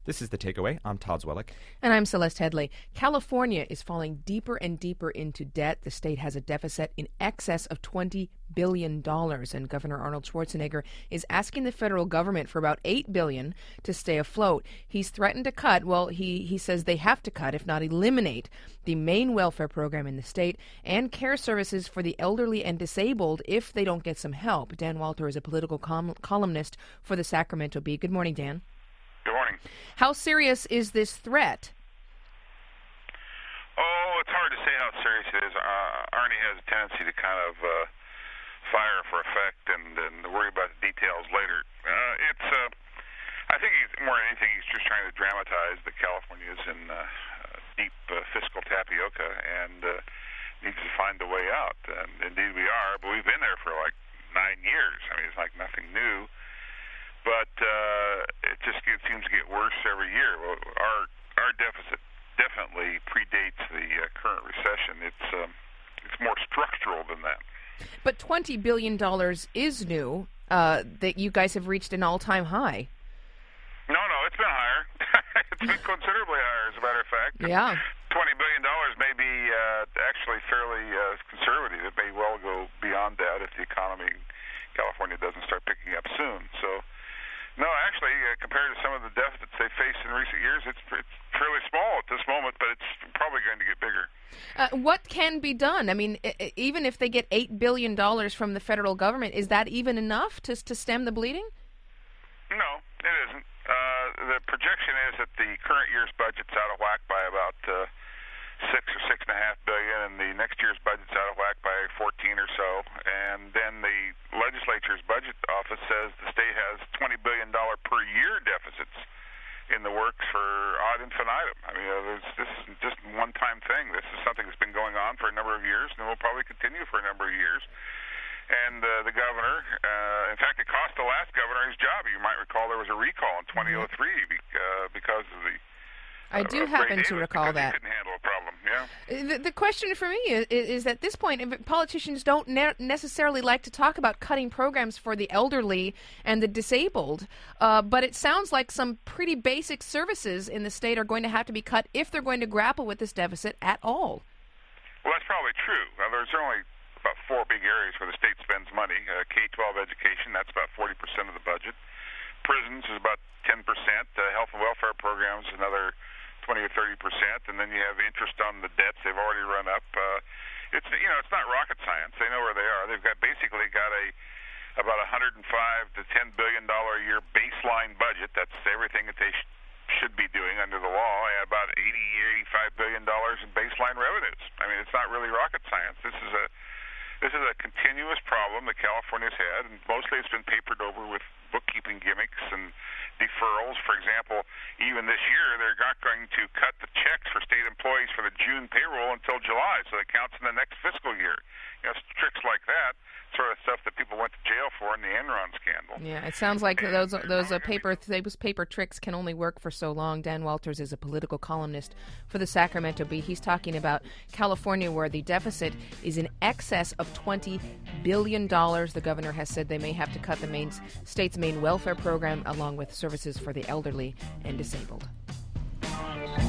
This is The Takeaway. I'm Todd Zwillick. And I'm Celeste Headley. California is falling deeper and deeper into debt. The state has a deficit in excess of $20 billion. And Governor Arnold Schwarzenegger is asking the federal government for about $8 billion to stay afloat. He's threatened to cut, he says they have to cut, if not eliminate, the main welfare program in the state and care services for the elderly and disabled if they don't get some help. Dan Walter is a political columnist for the Sacramento Bee. Good morning, Dan. Good morning. How serious is this threat? Oh, it's hard to say how serious it is. Arnie has a tendency to kind of fire for effect and worry about the details later. I think more than anything, he's just trying to dramatize that California is in deep fiscal tapioca and needs to find a way out. And indeed we are, but we've been there for like 9 years. I mean, it's like nothing new. But it seems to get worse every year. Well, our deficit definitely predates the current recession. It's more structural than that. But $20 billion is new. That you guys have reached an all-time high. No, it's been higher. It's been considerably higher, as a matter of fact. Yeah. $20 billion may be actually fairly conservative. It may well go beyond that if the economy in California doesn't start picking up soon. So, no, actually, compared to some of the deficits they faced in recent years, it's fairly small at this moment, but it's probably going to get bigger. What can be done? I mean, even if they get $8 billion from the federal government, is that even enough to stem the bleeding? No, it isn't. The projection is that the current year's budget's out of whack by about $6 or $6.5 billion, and the next year's budget's out of whack by 14 or so. And then the legislature's budget office says the state has $20 billion per year deficits in the works for ad infinitum. I mean, this isn't just a one-time thing. This is something that's been going on for a number of years, and will probably continue for a number of years. And the governor, in fact, it cost the last governor his job. You might recall there was a recall in 2003 because of the I do happen to recall that. He couldn't handle a problem, yeah. The question for me is at this point, politicians don't necessarily like to talk about cutting programs for the elderly and the disabled, but it sounds like some pretty basic services in the state are going to have to be cut if they're going to grapple with this deficit at all. Well, that's probably true. There's only about 4 big areas where the state spends money. K-12 education, that's about 40% of the budget. Prisons is about 10%. Health and welfare programs, another 20 or 30%, and then you have interest on the debts they've already run up. It's not rocket science. They know where they are. They've basically got about $105 to $10 billion a year baseline budget. That's everything that they should be doing under the law, and about $80 or $85 billion in baseline revenues. I mean, it's not really rocket science. This is a continuous problem that California's had, and mostly it's been papered over with bookkeeping gimmicks and deferrals. For example, even this year, they're not going to cut the checks for state employees for the June payroll until July, so it counts in the next fiscal year. Tricks like that, sort of stuff that people went to jail for in the Enron scandal. Yeah, it sounds like those paper tricks can only work for so long. Dan Walters is a political columnist for the Sacramento Bee. He's talking about California, where the deficit is in excess of $20 billion. The governor has said they may have to cut the state's main welfare program along with services for the elderly and disabled.